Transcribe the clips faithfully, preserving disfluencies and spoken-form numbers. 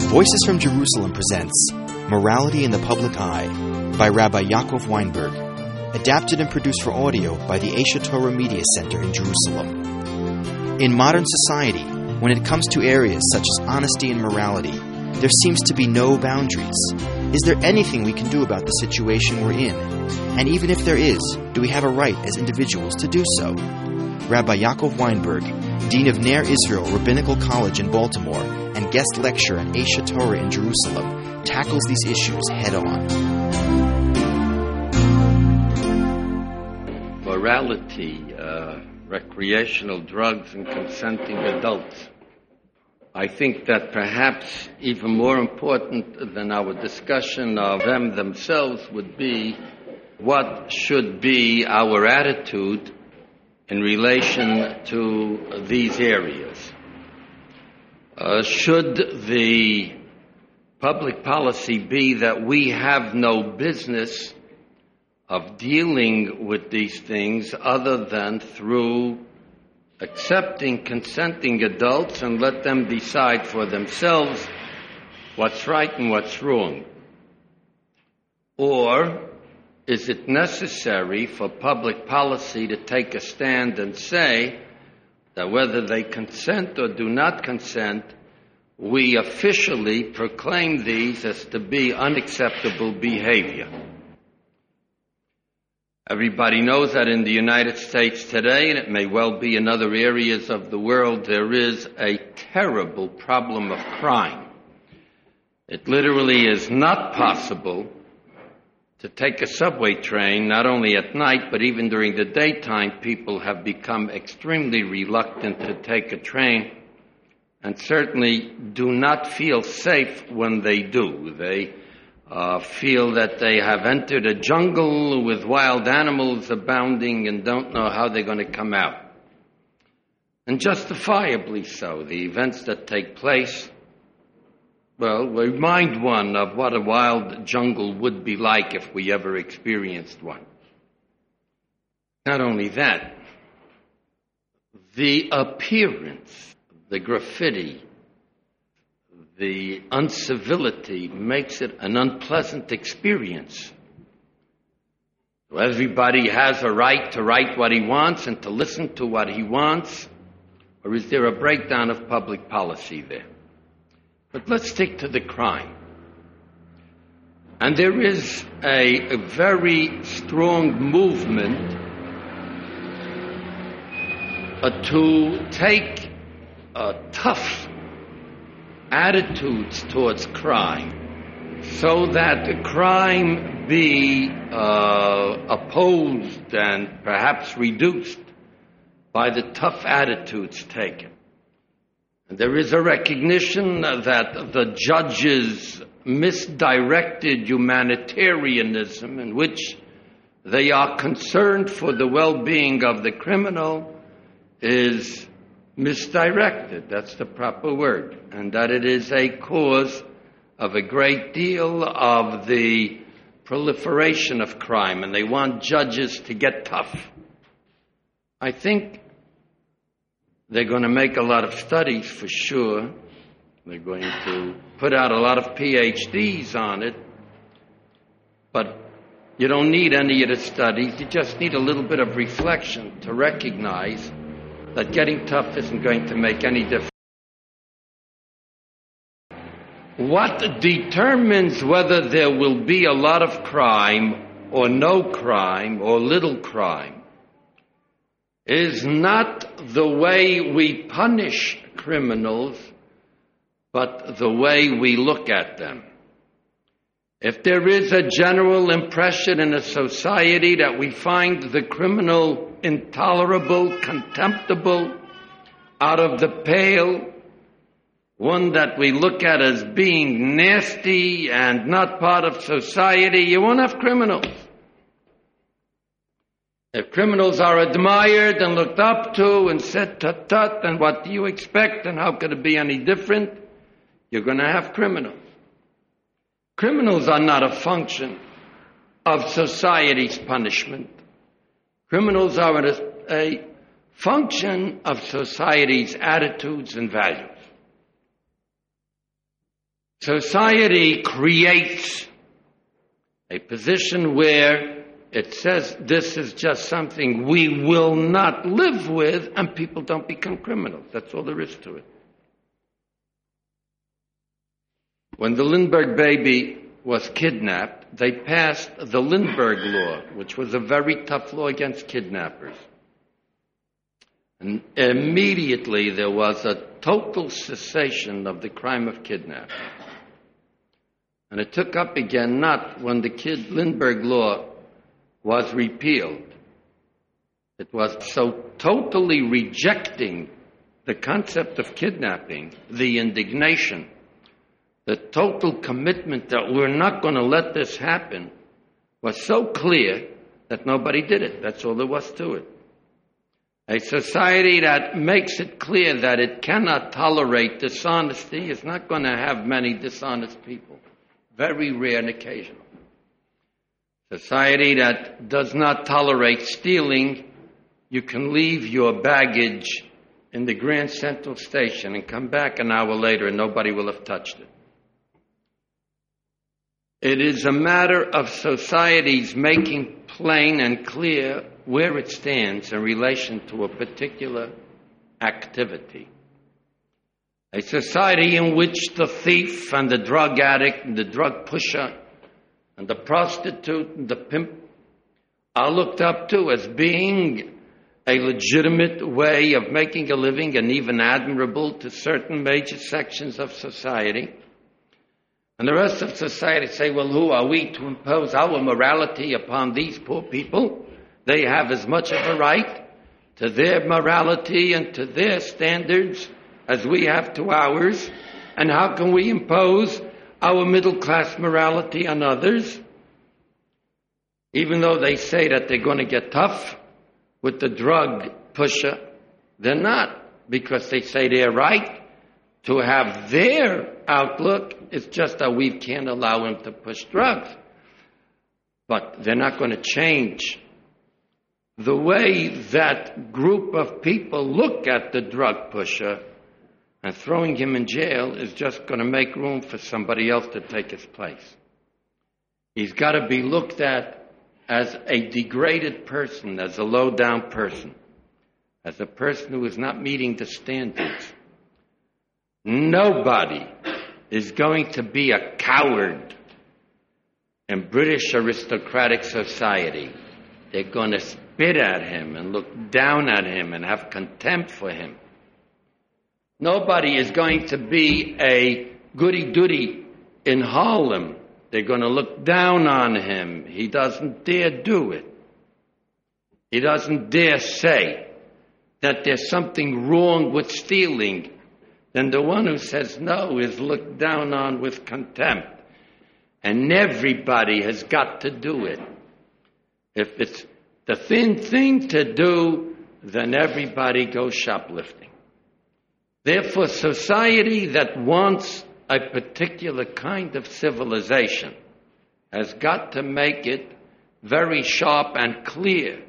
Voices from Jerusalem presents Morality in the Public Eye by Rabbi Yaakov Weinberg, adapted and produced for audio by the Aish Torah Media Center in Jerusalem. In modern society, when it comes to areas such as honesty and morality, there seems to be no boundaries. Is there anything we can do about the situation we're in? And even if there is, do we have a right as individuals to do so? Rabbi Yaakov Weinberg, Dean of Ner Israel Rabbinical College in Baltimore and guest lecturer at Aish Torah in Jerusalem, tackles these issues head-on. Morality, uh, recreational drugs, and consenting adults. I think that perhaps even more important than our discussion of them themselves would be what should be our attitude in relation to these areas. Uh, should the public policy be that we have no business of dealing with these things other than through accepting consenting adults and let them decide for themselves what's right and what's wrong? Or is it necessary for public policy to take a stand and say that whether they consent or do not consent, we officially proclaim these as to be unacceptable behavior? Everybody knows that in the United States today, and it may well be in other areas of the world, there is a terrible problem of crime. It literally is not possible to take a subway train, not only at night, but even during the daytime. People have become extremely reluctant to take a train and certainly do not feel safe when they do. They uh, feel that they have entered a jungle with wild animals abounding and don't know how they're going to come out. And justifiably so. The events that take place, well, remind one of what a wild jungle would be like if we ever experienced one. Not only that, the appearance, the graffiti, the uncivility makes it an unpleasant experience. Everybody has a right to write what he wants and to listen to what he wants, or is there a breakdown of public policy there? But let's stick to the crime. And there is a, a very strong movement uh, to take uh, tough attitudes towards crime so that the crime be uh, opposed and perhaps reduced by the tough attitudes taken. There is a recognition that the judges' misdirected humanitarianism, in which they are concerned for the well-being of the criminal, is misdirected. That's the proper word. And that it is a cause of a great deal of the proliferation of crime, and they want judges to get tough. I think they're going to make a lot of studies for sure. They're going to put out a lot of P H Ds on it. But you don't need any of the studies. You just need a little bit of reflection to recognize that getting tough isn't going to make any difference. What determines whether there will be a lot of crime or no crime or little crime is not the way we punish criminals, but the way we look at them. If there is a general impression in a society that we find the criminal intolerable, contemptible, out of the pale, one that we look at as being nasty and not part of society, you won't have criminals. If criminals are admired and looked up to and said, tut tut, and what do you expect and how could it be any different? You're going to have criminals. Criminals are not a function of society's punishment. Criminals are a, a function of society's attitudes and values. Society creates a position where it says this is just something we will not live with, and people don't become criminals. That's all there is to it. When the Lindbergh baby was kidnapped, they passed the Lindbergh Law, which was a very tough law against kidnappers. And immediately there was a total cessation of the crime of kidnapping. And it took up again not when the kid Lindbergh Law was repealed. It was so totally rejecting the concept of kidnapping, the indignation, the total commitment that we're not going to let this happen was so clear that nobody did it. That's all there was to it. A society that makes it clear that it cannot tolerate dishonesty is not going to have many dishonest people. Very rare and occasional. Society that does not tolerate stealing, you can leave your baggage in the Grand Central Station and come back an hour later and nobody will have touched it. It is a matter of societies making plain and clear where it stands in relation to a particular activity. A society in which the thief and the drug addict and the drug pusher and the prostitute and the pimp are looked up to as being a legitimate way of making a living and even admirable to certain major sections of society. And the rest of society say, well, who are we to impose our morality upon these poor people? They have as much of a right to their morality and to their standards as we have to ours. And how can we impose our middle-class morality on others? Even though they say that they're going to get tough with the drug pusher, they're not, because they say they're right to have their outlook. It's just that we can't allow him to push drugs. But they're not going to change the way that group of people look at the drug pusher, and throwing him in jail is just going to make room for somebody else to take his place. He's got to be looked at as a degraded person, as a low-down person, as a person who is not meeting the standards. Nobody is going to be a coward in British aristocratic society. They're going to spit at him and look down at him and have contempt for him. Nobody is going to be a goody-goody in Harlem. They're going to look down on him. He doesn't dare do it. He doesn't dare say that there's something wrong with stealing. Then the one who says no is looked down on with contempt. And everybody has got to do it. If it's the thin thing to do, then everybody goes shoplifting. Therefore, society that wants a particular kind of civilization has got to make it very sharp and clear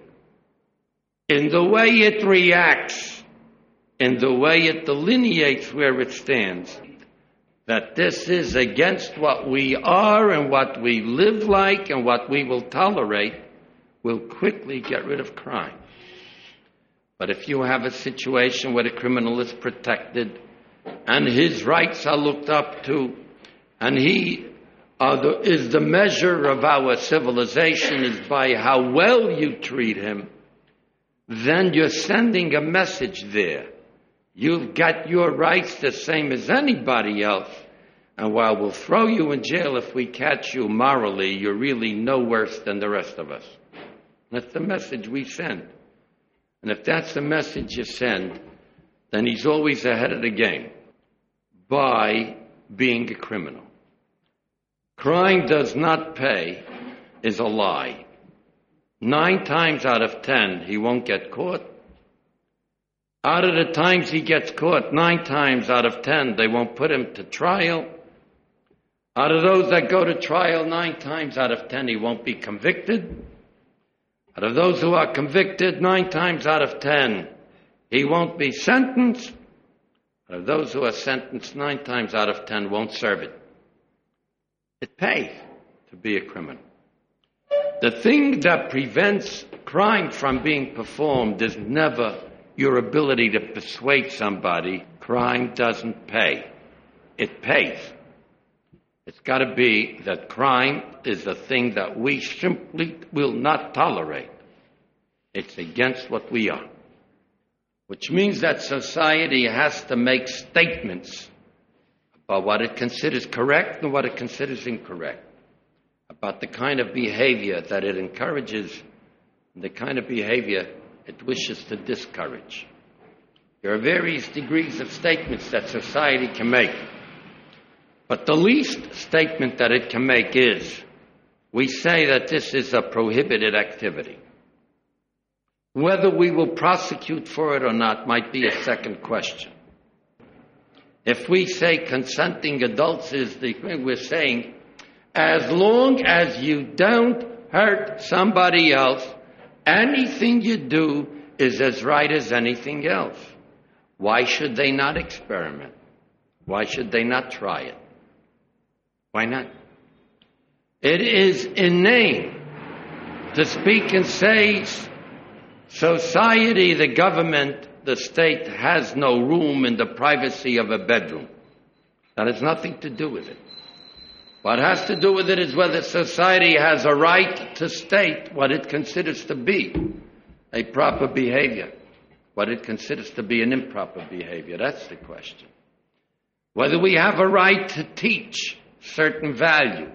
in the way it reacts, in the way it delineates where it stands, that this is against what we are and what we live like and what we will tolerate, will quickly get rid of crime. But if you have a situation where the criminal is protected and his rights are looked up to, and he are the, is the measure of our civilization is by how well you treat him, then you're sending a message there. You've got your rights the same as anybody else, and while we'll throw you in jail if we catch you morally, you're really no worse than the rest of us. That's the message we send. And if that's the message you send, then he's always ahead of the game by being a criminal. Crime does not pay is a lie. Nine times out of ten, he won't get caught. Out of the times he gets caught, nine times out of ten, they won't put him to trial. Out of those that go to trial, nine times out of ten, he won't be convicted. Out of those who are convicted, nine times out of ten, he won't be sentenced. Out of those who are sentenced, nine times out of ten won't serve it. It pays to be a criminal. The thing that prevents crime from being performed is never your ability to persuade somebody crime doesn't pay. It pays. It's got to be that crime is a thing that we simply will not tolerate. It's against what we are. Which means that society has to make statements about what it considers correct and what it considers incorrect, about the kind of behavior that it encourages and the kind of behavior it wishes to discourage. There are various degrees of statements that society can make, but the least statement that it can make is, we say that this is a prohibited activity. Whether we will prosecute for it or not might be a second question. If we say consenting adults is the thing, we're saying, as long as you don't hurt somebody else, anything you do is as right as anything else. Why should they not experiment? Why should they not try it? Why not? It is inane to speak and say society, the government, the state has no room in the privacy of a bedroom. That has nothing to do with it. What has to do with it is whether society has a right to state what it considers to be a proper behavior, what it considers to be an improper behavior. That's the question. Whether we have a right to teach certain values.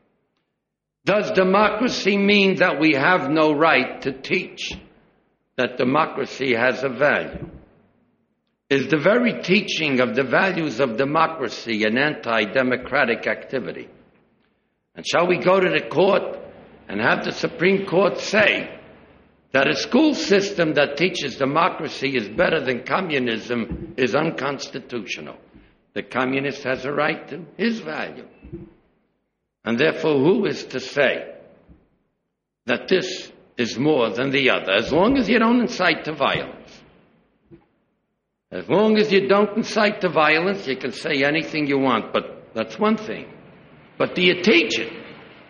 Does democracy mean that we have no right to teach that democracy has a value? Is the very teaching of the values of democracy an anti-democratic activity? And shall we go to the court and have the Supreme Court say that a school system that teaches democracy is better than communism is unconstitutional? The communist has a right to his value. And therefore, who is to say that this is more than the other, as long as you don't incite to violence? As long as you don't incite to violence, you can say anything you want, but that's one thing. But do you teach it?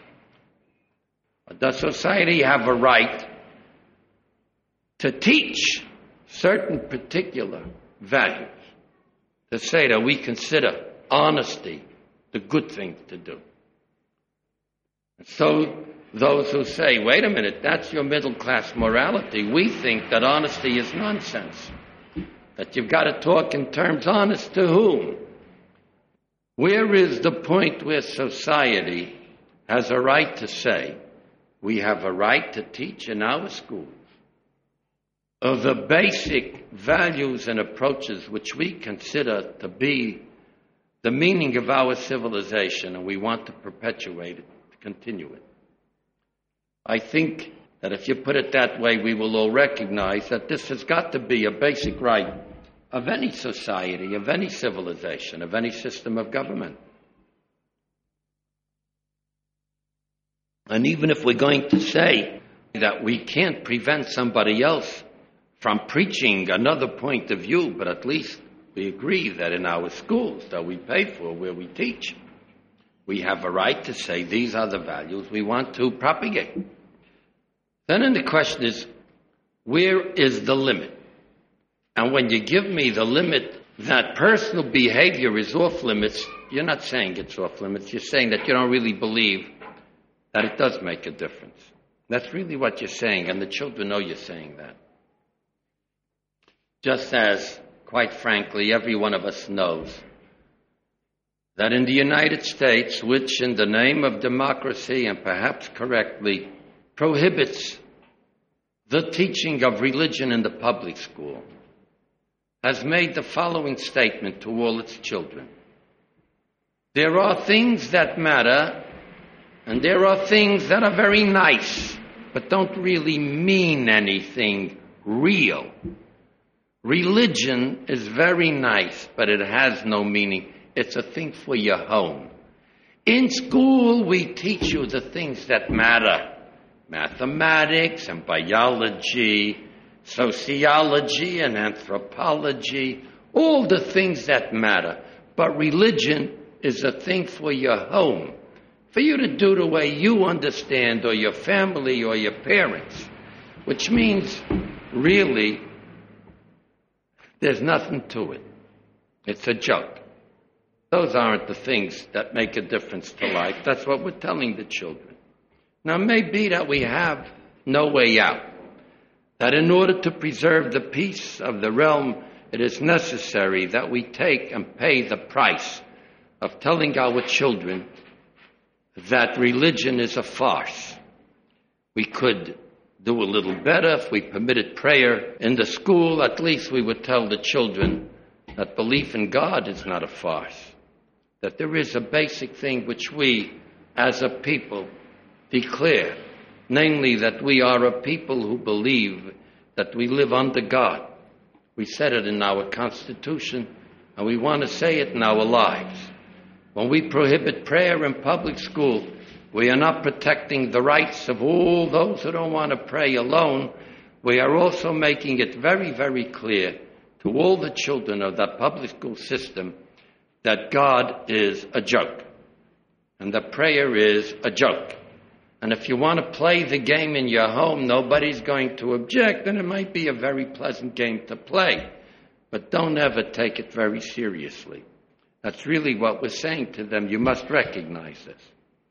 Or does society have a right to teach certain particular values? To say that we consider honesty the good thing to do. And so those who say, wait a minute, that's your middle class morality, we think that honesty is nonsense. That you've got to talk in terms honest to whom? Where is the point where society has a right to say, we have a right to teach in our schools of the basic values and approaches which we consider to be the meaning of our civilization, and we want to perpetuate it, to continue it? I think that if you put it that way, we will all recognize that this has got to be a basic right of any society, of any civilization, of any system of government. And even if we're going to say that we can't prevent somebody else from preaching another point of view, but at least we agree that in our schools that we pay for, where we teach, we have a right to say these are the values we want to propagate. Then the question is, where is the limit? And when you give me the limit that personal behavior is off limits, you're not saying it's off limits. You're saying that you don't really believe that it does make a difference. That's really what you're saying, and the children know you're saying that. Just as, quite frankly, every one of us knows that in the United States, which in the name of democracy and perhaps correctly prohibits the teaching of religion in the public school, has made the following statement to all its children. There are things that matter, and there are things that are very nice, but don't really mean anything real. Religion is very nice, but it has no meaning. It's a thing for your home. In school, we teach you the things that matter. Mathematics and biology, sociology and anthropology, all the things that matter. But religion is a thing for your home. for you to do the way you understand, or your family or your parents, which means really there's nothing to it. It's a joke. Those aren't the things that make a difference to life. That's what we're telling the children. Now, it may be that we have no way out, that in order to preserve the peace of the realm, it is necessary that we take and pay the price of telling our children that religion is a farce. We could do a little better if we permitted prayer in the school. At least we would tell the children that belief in God is not a farce, that there is a basic thing which we as a people declare, namely that we are a people who believe that we live under God. We said it in our Constitution, and we want to say it in our lives. When we prohibit prayer in public school, we are not protecting the rights of all those who don't want to pray alone. We are also making it very, very clear to all the children of that public school system that God is a joke and that prayer is a joke. And if you want to play the game in your home, nobody's going to object, and it might be a very pleasant game to play. But don't ever take it very seriously. That's really what we're saying to them. You must recognize this.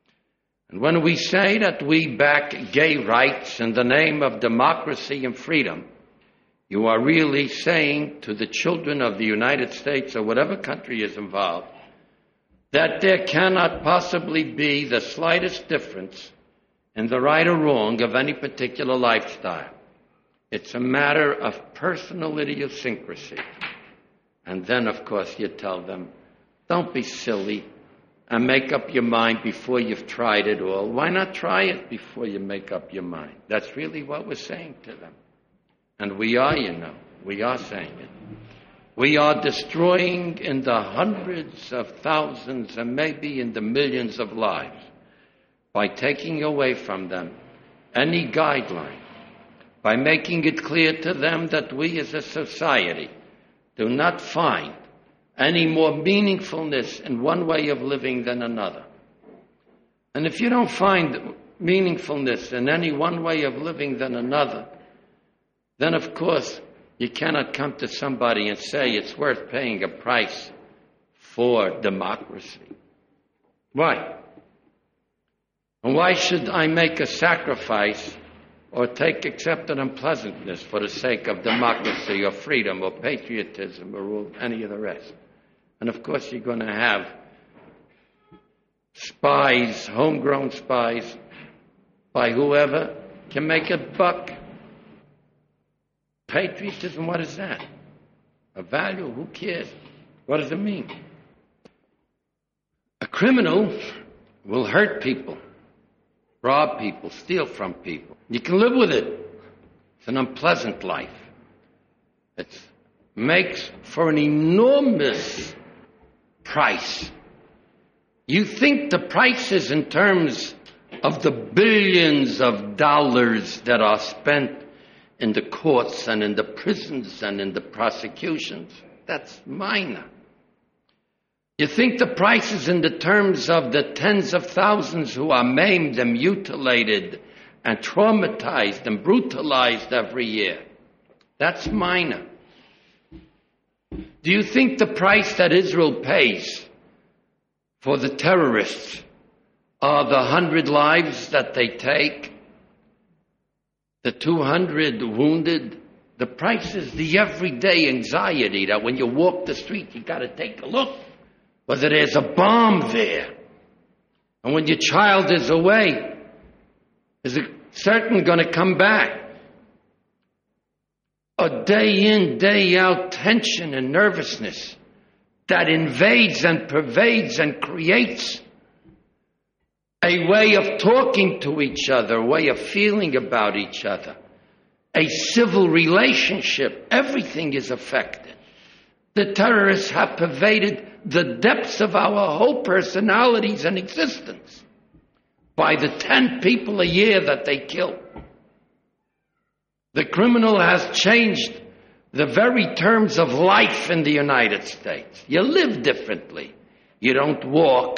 And when we say that we back gay rights in the name of democracy and freedom, you are really saying to the children of the United States or whatever country is involved that there cannot possibly be the slightest difference in the right or wrong of any particular lifestyle. It's a matter of personal idiosyncrasy. And then, of course, you tell them, don't be silly and make up your mind before you've tried it all. Why not try it before you make up your mind? That's really what we're saying to them. And we are, you know, we are saying it. We are destroying in the hundreds of thousands and maybe in the millions of lives by taking away from them any guideline, by making it clear to them that we as a society do not find any more meaningfulness in one way of living than another. And if you don't find meaningfulness in any one way of living than another, then of course you cannot come to somebody and say it's worth paying a price for democracy. Why? And why should I make a sacrifice or take accepted unpleasantness for the sake of democracy or freedom or patriotism or any of the rest? And of course you're going to have spies, homegrown spies, by whoever can make a buck. Patriotism, what is that? A value? Who cares? What does it mean? A criminal will hurt people, rob people, steal from people. You can live with it. It's an unpleasant life. It makes for an enormous price. You think the price is in terms of the billions of dollars that are spent in the courts and in the prisons and in the prosecutions. That's minor. You think the price is in the terms of the tens of thousands who are maimed and mutilated and traumatized and brutalized every year. That's minor. Do you think the price that Israel pays for the terrorists are the hundred lives that they take? The two hundred wounded? The price is the everyday anxiety that when you walk the street, you got to take a look whether there's a bomb there. And when your child is away, is it certain going to come back? A day in, day out tension and nervousness that invades and pervades and creates a way of talking to each other, a way of feeling about each other, a civil relationship. Everything is affected. The terrorists have pervaded the depths of our whole personalities and existence by the ten people a year that they kill. The criminal has changed the very terms of life in the United States. You live differently. You don't walk.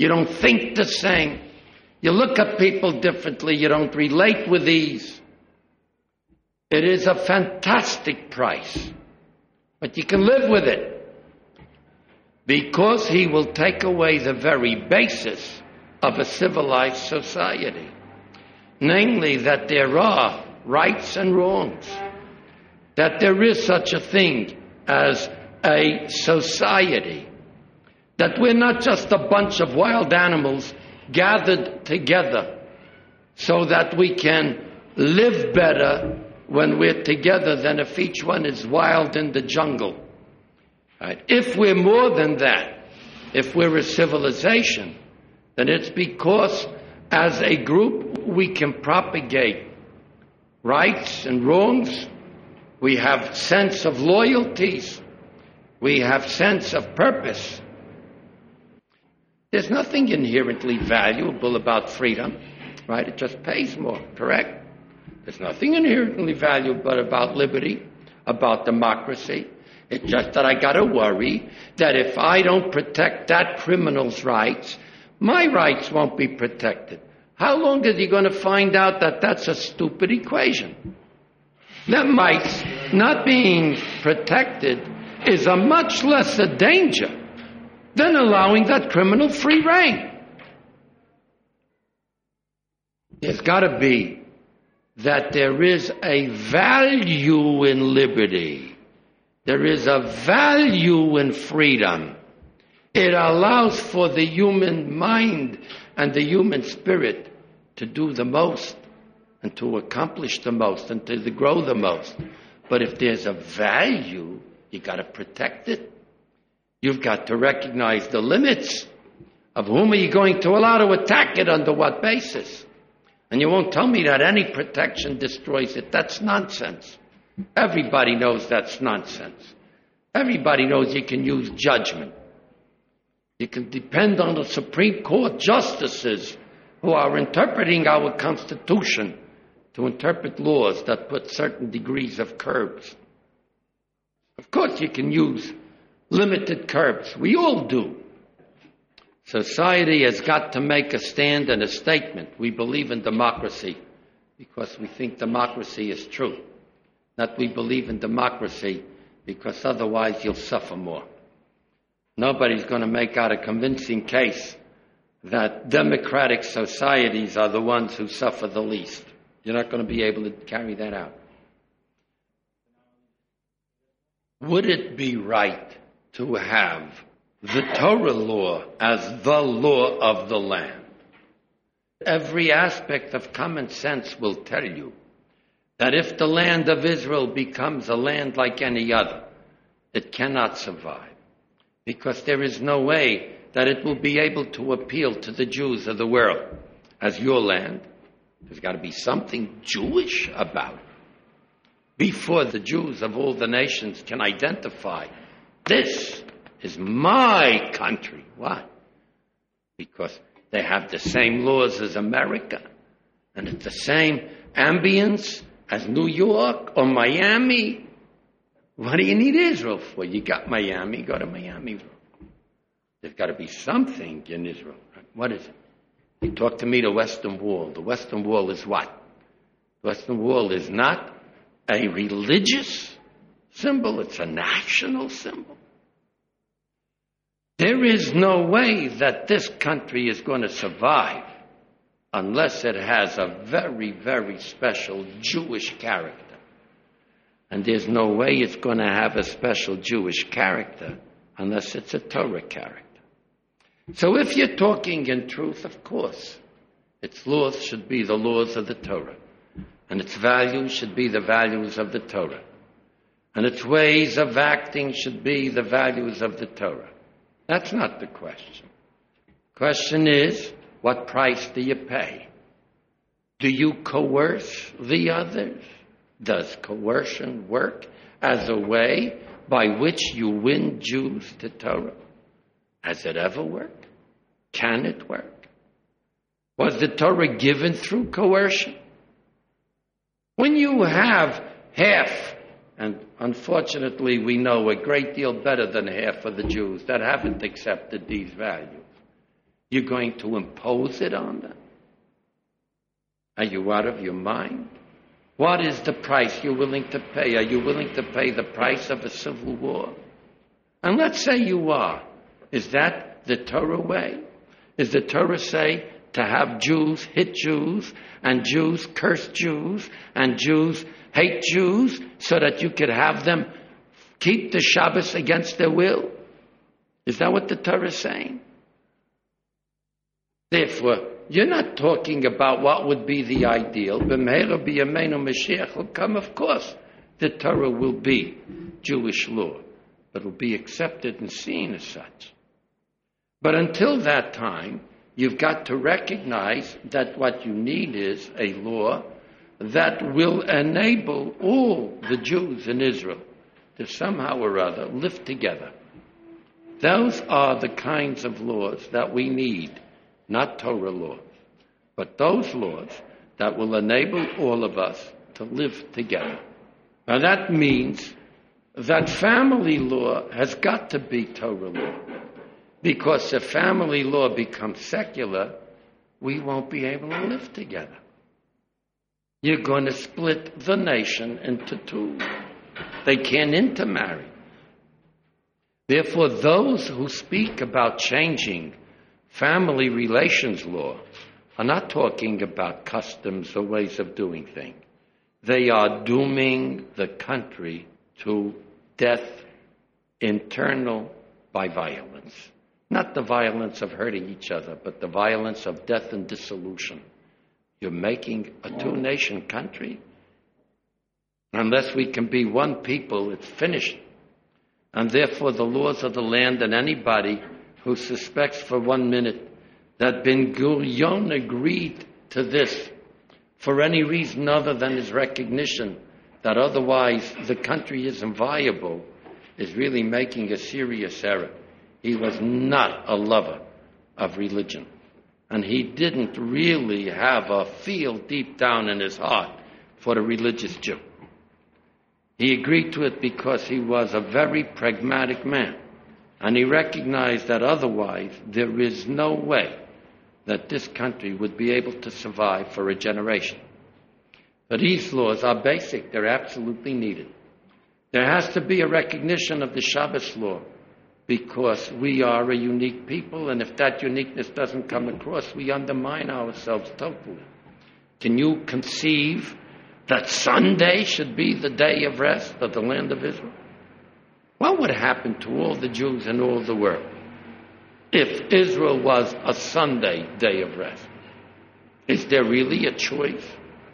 You don't think the same. You look at people differently. You don't relate with ease. It is a fantastic price, but you can live with it because he will take away the very basis of a civilized society, namely that there are rights and wrongs, that there is such a thing as a society, that we're not just a bunch of wild animals gathered together so that we can live better when we're together than if each one is wild in the jungle. Right? If we're more than that, if we're a civilization, then it's because as a group we can propagate rights and wrongs. We have sense of loyalties. We have sense of purpose. There's nothing inherently valuable about freedom, right? It just pays more, correct? There's nothing inherently valuable about liberty, about democracy. It's just that I got to worry that if I don't protect that criminal's rights, my rights won't be protected. How long is he going to find out that that's a stupid equation? That rights not being protected is a much lesser danger than allowing that criminal free rein. There's got to be that there is a value in liberty. There is a value in freedom. It allows for the human mind and the human spirit to do the most and to accomplish the most and to grow the most. But if there's a value, you got to protect it. You've got to recognize the limits of whom are you going to allow to attack it, under what basis. And you won't tell me that any protection destroys it. That's nonsense. Everybody knows that's nonsense. Everybody knows you can use judgment. You can depend on the Supreme Court justices who are interpreting our Constitution to interpret laws that put certain degrees of curbs. Of course you can use limited curbs. We all do. Society has got to make a stand and a statement. We believe in democracy because we think democracy is true. Not we believe in democracy because otherwise you'll suffer more. Nobody's going to make out a convincing case that democratic societies are the ones who suffer the least. You're not going to be able to carry that out. Would it be right to have the Torah law as the law of the land? Every aspect of common sense will tell you that if the land of Israel becomes a land like any other, it cannot survive, because there is no way that it will be able to appeal to the Jews of the world as your land. There's got to be something Jewish about it before the Jews of all the nations can identify, this is my country. Why? Because they have the same laws as America, and it's the same ambience as New York or Miami. What do you need Israel for? You got Miami, go to Miami. There's got to be something in Israel. What is it? They talk to me the Western Wall. The Western Wall is what? The Western Wall is not a religious symbol. It's a national symbol. There is no way that this country is going to survive unless it has a very, very special Jewish character. And there's no way it's going to have a special Jewish character unless it's a Torah character. So if you're talking in truth, of course, its laws should be the laws of the Torah, and its values should be the values of the Torah, and its ways of acting should be the values of the Torah. That's not the question. The question is, what price do you pay? Do you coerce the others? Does coercion work as a way by which you win Jews to Torah? Has it ever worked? Can it work? Was the Torah given through coercion? When you have half, and unfortunately we know a great deal better than half of the Jews that haven't accepted these values, You're going to impose it on them? Are you out of your mind? What is the price you're willing to pay? Are you willing to pay the price of a civil war? And let's say you are. Is that the Torah way? Is the Torah say to have Jews hit Jews and Jews curse Jews and Jews hate Jews so that you could have them keep the Shabbos against their will? Is that what the Torah is saying? Therefore, you're not talking about what would be the ideal. B'meira b'yameinu Mashiach will come, of course. The Torah will be Jewish law, but it will be accepted and seen as such. But until that time, you've got to recognize that what you need is a law that will enable all the Jews in Israel to somehow or other live together. Those are the kinds of laws that we need. Not Torah laws, but those laws that will enable all of us to live together. Now that means that family law has got to be Torah law, because if family law becomes secular, we won't be able to live together. You're going to split the nation into two. They can't intermarry. Therefore, those who speak about changing family relations law are not talking about customs or ways of doing things. They are dooming the country to death, internal by violence. Not the violence of hurting each other, but the violence of death and dissolution. You're making a two-nation country. Unless we can be one people, it's finished. And therefore the laws of the land, and anybody who suspects for one minute that Ben Gurion agreed to this for any reason other than his recognition that otherwise the country isn't viable is really making a serious error. He was not a lover of religion. And he didn't really have a feel deep down in his heart for the religious Jew. He agreed to it because he was a very pragmatic man. And he recognized that otherwise there is no way that this country would be able to survive for a generation. But these laws are basic. They're absolutely needed. There has to be a recognition of the Shabbos law because we are a unique people, and if that uniqueness doesn't come across, we undermine ourselves totally. Can you conceive that Sunday should be the day of rest of the land of Israel? What would happen to all the Jews in all the world if Israel was a Sunday day of rest? Is there really a choice?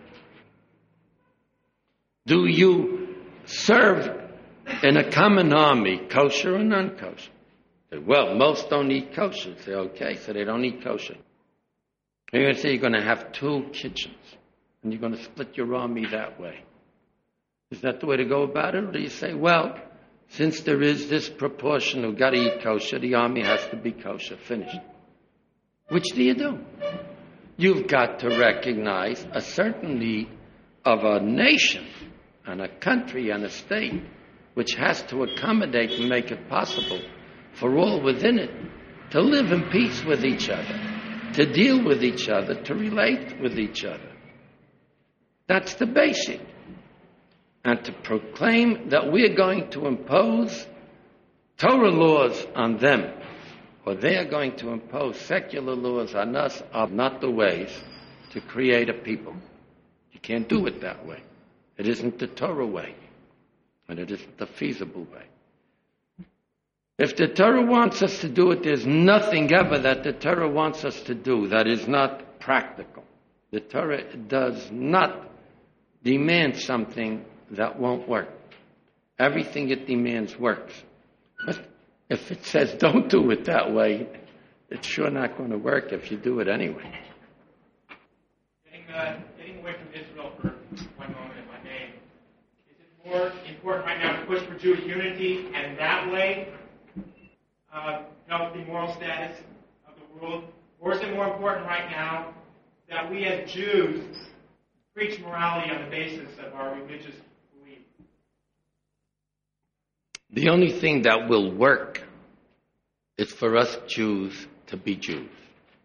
Do you serve in a common army kosher or non-kosher? Well, most don't eat kosher. Say, okay, so they don't eat kosher. You're going to say you're going to have two kitchens, and you're going to split your army that way. Is that the way to go about it? Or do you say, well, since there is this proportion who got to eat kosher, the army has to be kosher, finished. Which do you do? You've got to recognize a certain need of a nation and a country and a state which has to accommodate and make it possible for all within it to live in peace with each other, to deal with each other, to relate with each other. That's the basic. And to proclaim that we're going to impose Torah laws on them, or they're going to impose secular laws on us, are not the ways to create a people. You can't do it that way. It isn't the Torah way, and it isn't the feasible way. If the Torah wants us to do it, there's nothing ever that the Torah wants us to do that is not practical. The Torah does not demand something that won't work. Everything it demands works. But if it says don't do it that way, it's sure not going to work if you do it anyway. Getting, uh, getting away from Israel for one moment, if I may, is it more important right now to push for Jewish unity and that way uh, help the moral status of the world? Or is it more important right now that we as Jews preach morality on the basis of our religious belief? The only thing that will work is for us Jews to be Jews.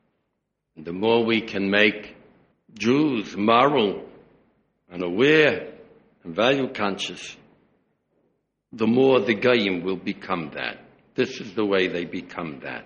The more we can make Jews moral and aware and value conscious, the more the Goyim will become that. This is the way they become that.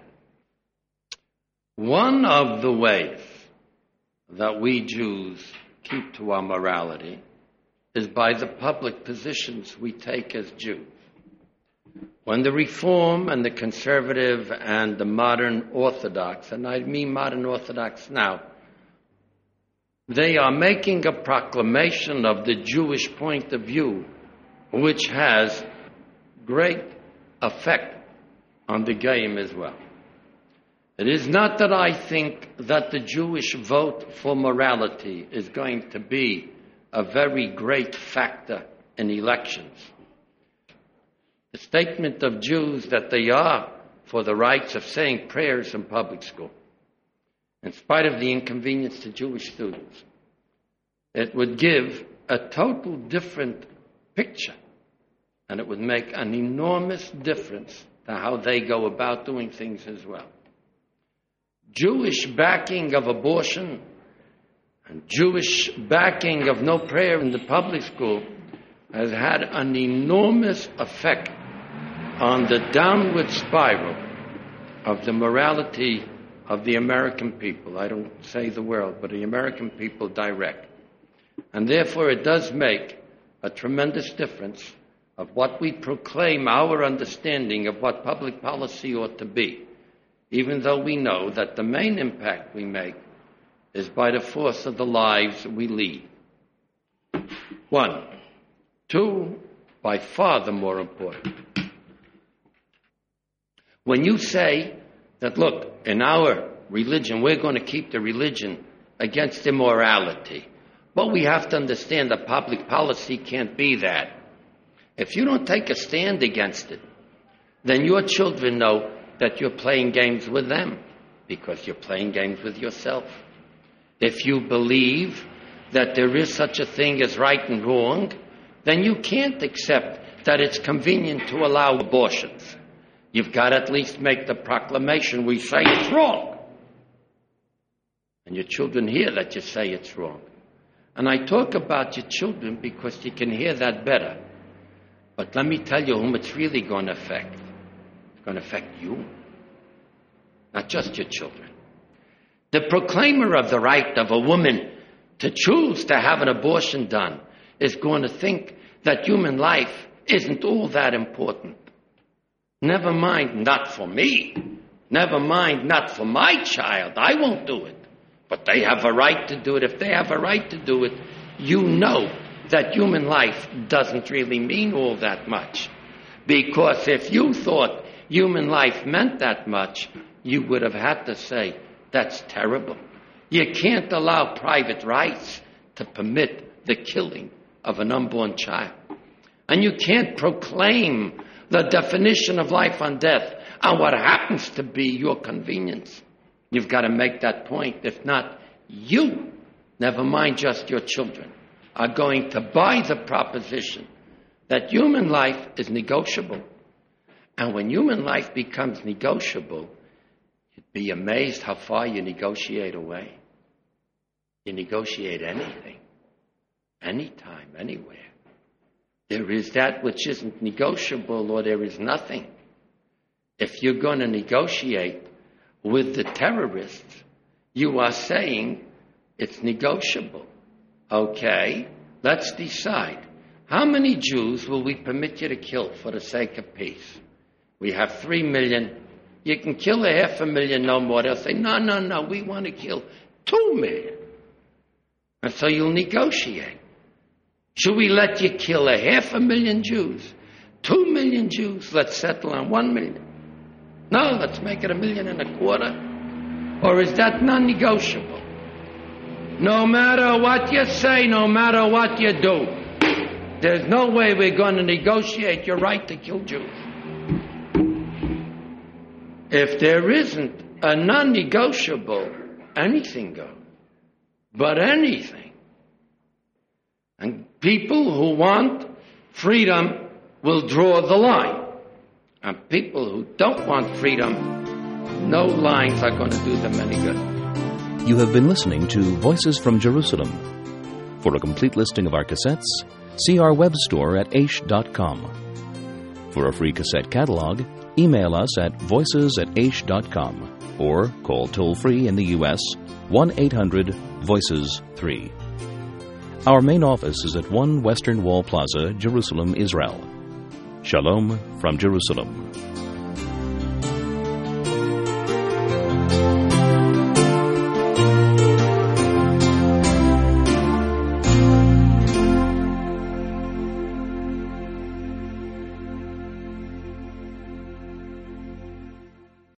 One of the ways that we Jews keep to our morality is by the public positions we take as Jews. When the Reform and the Conservative and the Modern Orthodox, and I mean Modern Orthodox now, they are making a proclamation of the Jewish point of view, which has great effect on the Goyim as well. It is not that I think that the Jewish vote for morality is going to be a very great factor in elections. The statement of Jews that they are for the rights of saying prayers in public school, in spite of the inconvenience to Jewish students, it would give a total different picture, and it would make an enormous difference to how they go about doing things as well. Jewish backing of abortion and Jewish backing of no prayer in the public school has had an enormous effect on the downward spiral of the morality of the American people. I don't say the world, but the American people direct. And therefore it does make a tremendous difference of what we proclaim our understanding of what public policy ought to be, even though we know that the main impact we make is by the force of the lives we lead. One. Two, by far the more important. When you say that, look, in our religion, we're going to keep the religion against immorality, but we have to understand that public policy can't be that. If you don't take a stand against it, then your children know that you're playing games with them because you're playing games with yourself. If you believe that there is such a thing as right and wrong, then you can't accept that it's convenient to allow abortions. You've got to at least make the proclamation, we say it's wrong. And your children hear that you say it's wrong. And I talk about your children because you can hear that better. But let me tell you whom it's really going to affect. It's going to affect you, not just your children. The proclaimer of the right of a woman to choose to have an abortion done is going to think that human life isn't all that important. Never mind, not for me. Never mind, not for my child. I won't do it. But they have a right to do it. If they have a right to do it, you know that human life doesn't really mean all that much. Because if you thought human life meant that much, you would have had to say, that's terrible. You can't allow private rights to permit the killing of an unborn child. And you can't proclaim the definition of life and death on what happens to be your convenience. You've got to make that point. If not, you, never mind just your children, are going to buy the proposition that human life is negotiable. And when human life becomes negotiable, you'd be amazed how far you negotiate away. You negotiate anything, anytime, anywhere. There is that which isn't negotiable, or there is nothing. If you're going to negotiate with the terrorists, you are saying it's negotiable. Okay, let's decide. How many Jews will we permit you to kill for the sake of peace? We have three million. You can kill a half a million, no more. They'll say, no, no, no, we want to kill two million. And so you'll negotiate. Should we let you kill a half a million Jews? Two million Jews, let's settle on one million. No, let's make it a million and a quarter. Or is that non-negotiable? No matter what you say, no matter what you do, there's no way we're going to negotiate your right to kill Jews. If there isn't a non-negotiable, anything goes. But anything. And people who want freedom will draw the line. And people who don't want freedom, no lines are going to do them any good. You have been listening to Voices from Jerusalem. For a complete listing of our cassettes, see our web store at aish dot com. For a free cassette catalog, email us at voices at aish dot com or call toll-free in the U S one eight hundred voices three. Our main office is at one Western Wall Plaza, Jerusalem, Israel. Shalom from Jerusalem.